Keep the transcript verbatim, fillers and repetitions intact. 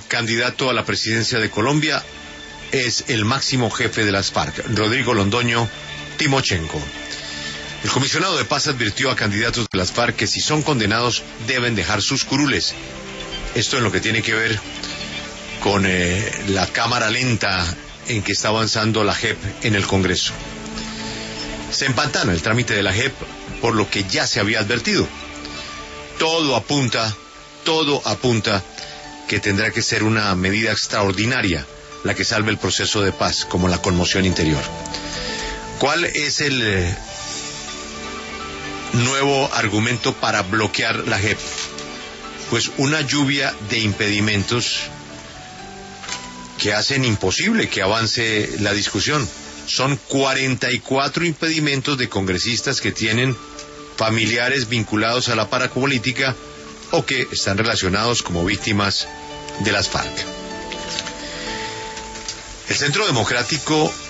candidato a la presidencia de Colombia es el máximo jefe de las FARC, Rodrigo Londoño Timochenko. El comisionado de paz advirtió a candidatos de las FARC que si son condenados deben dejar sus curules. Esto en lo que tiene que ver con eh, la cámara lenta en que está avanzando la J E P en el Congreso. Se empantana el trámite de la J E P por lo que ya se había advertido. Todo apunta, todo apunta que tendrá que ser una medida extraordinaria la que salve el proceso de paz, como la conmoción interior. ¿Cuál es el eh, nuevo argumento para bloquear la J E P? Pues una lluvia de impedimentos que hacen imposible que avance la discusión. Son cuarenta y cuatro impedimentos de congresistas que tienen familiares vinculados a la parapolítica o que están relacionados como víctimas de las FARC. El Centro Democrático